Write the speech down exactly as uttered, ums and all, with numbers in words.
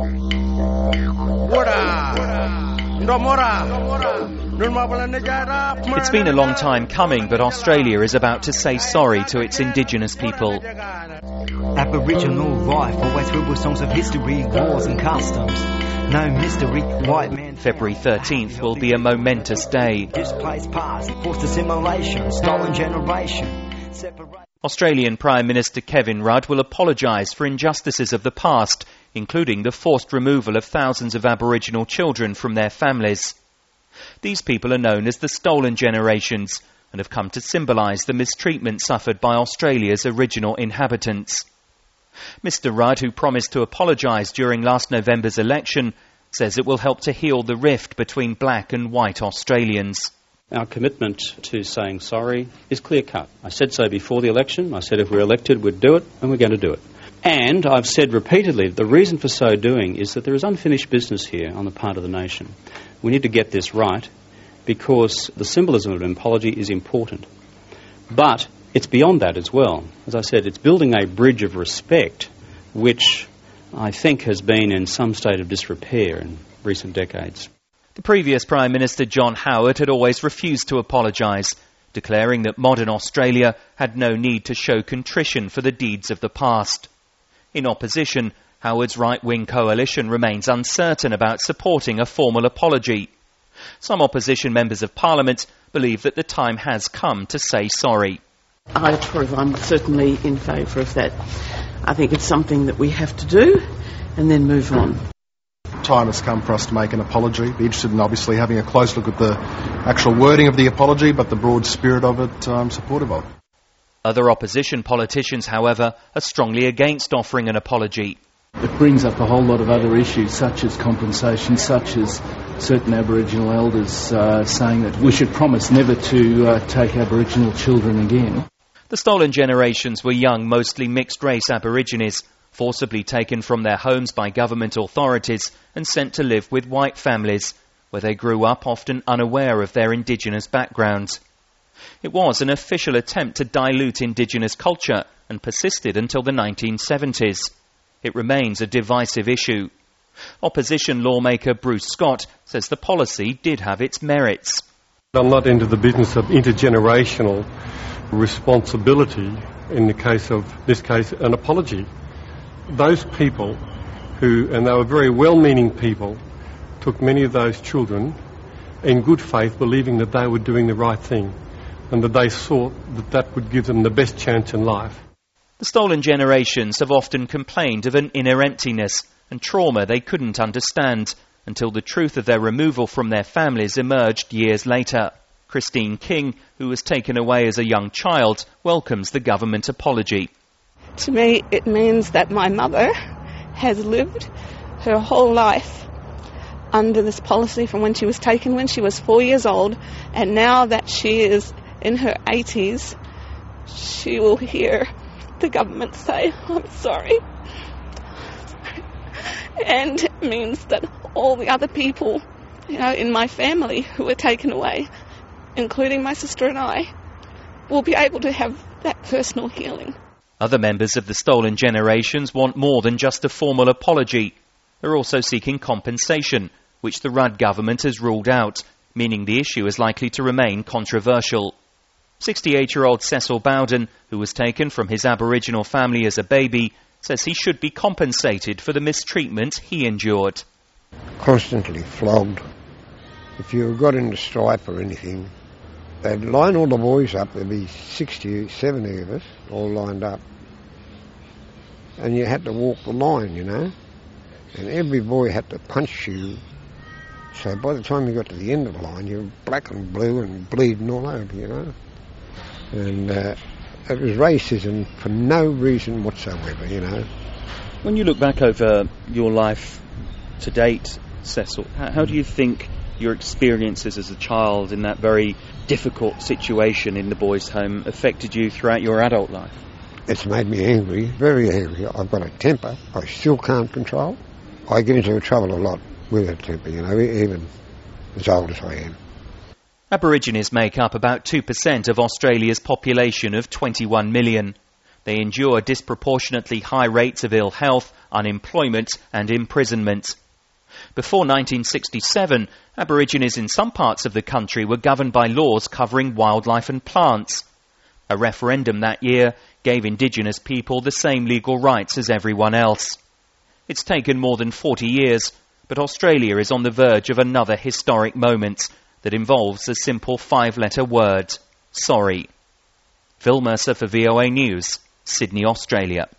It's been a long time coming, but Australia is about to say sorry to its Indigenous people. Aboriginal life, always filled with songs of history, wars and customs. No mystery, white man... February thirteenth will be a momentous day. Displaced past, forced assimilation, stolen generation. Separate... Australian Prime Minister Kevin Rudd will apologise for injustices of the past, including the forced removal of thousands of Aboriginal children from their families. These people are known as the Stolen Generations and have come to symbolise the mistreatment suffered by Australia's original inhabitants. Mister Rudd, who promised to apologise during last November's election, says it will help to heal the rift between black and white Australians. Our commitment to saying sorry is clear-cut. I said so before the election. I said if we're elected, we'd do it, and we're going to do it. And I've said repeatedly that the reason for so doing is that there is unfinished business here on the part of the nation. We need to get this right because the symbolism of an apology is important. But it's beyond that as well. As I said, it's building a bridge of respect which I think has been in some state of disrepair in recent decades. The previous Prime Minister John Howard had always refused to apologise, declaring that modern Australia had no need to show contrition for the deeds of the past. In opposition, Howard's right-wing coalition remains uncertain about supporting a formal apology. Some opposition members of Parliament believe that the time has come to say sorry. I approve. I'm certainly in favour of that. I think it's something that we have to do and then move on. Time has come for us to make an apology. Be interested in obviously having a close look at the actual wording of the apology, but the broad spirit of it I'm supportive of. Other opposition politicians, however, are strongly against offering an apology. It brings up a whole lot of other issues, such as compensation, such as certain Aboriginal elders uh, saying that we should promise never to uh, take Aboriginal children again. The Stolen Generations were young, mostly mixed-race Aborigines, forcibly taken from their homes by government authorities and sent to live with white families, where they grew up often unaware of their Indigenous backgrounds. It was an official attempt to dilute Indigenous culture and persisted until the nineteen seventies. It remains a divisive issue. Opposition lawmaker Bruce Scott says the policy did have its merits. I'm not into the business of intergenerational responsibility in the case of, this case, an apology. Those people who, and they were very well-meaning people, took many of those children in good faith, believing that they were doing the right thing and that they thought that that would give them the best chance in life. The Stolen Generations have often complained of an inner emptiness and trauma they couldn't understand until the truth of their removal from their families emerged years later. Christine King, who was taken away as a young child, welcomes the government apology. To me, it means that my mother has lived her whole life under this policy from when she was taken when she was four years old, and now that she is in her eighties, she will hear the government say, I'm sorry. And it means that all the other people, you know, in my family who were taken away, including my sister and I, will be able to have that personal healing. Other members of the Stolen Generations want more than just a formal apology. They're also seeking compensation, which the Rudd government has ruled out, meaning the issue is likely to remain controversial. sixty-eight-year-old Cecil Bowden, who was taken from his Aboriginal family as a baby, says he should be compensated for the mistreatment he endured. Constantly flogged. If you got into stripe or anything, they'd line all the boys up. There'd be sixty, seventy of us all lined up. And you had to walk the line, you know. And every boy had to punch you. So by the time you got to the end of the line, you were black and blue and bleeding all over, you know. And uh, it was racism for no reason whatsoever, you know. When you look back over your life to date, Cecil, how, how do you think your experiences as a child in that very difficult situation in the boys' home affected you throughout your adult life? It's made me angry, very angry. I've got a temper I still can't control. I get into trouble a lot with a temper, you know, even as old as I am. Aborigines make up about two percent of Australia's population of twenty-one million. They endure disproportionately high rates of ill health, unemployment and imprisonment. Before nineteen sixty-seven, Aborigines in some parts of the country were governed by laws covering wildlife and plants. A referendum that year gave Indigenous people the same legal rights as everyone else. It's taken more than forty years, but Australia is on the verge of another historic moment that involves a simple five-letter word: sorry. Phil Mercer for V O A News, Sydney, Australia.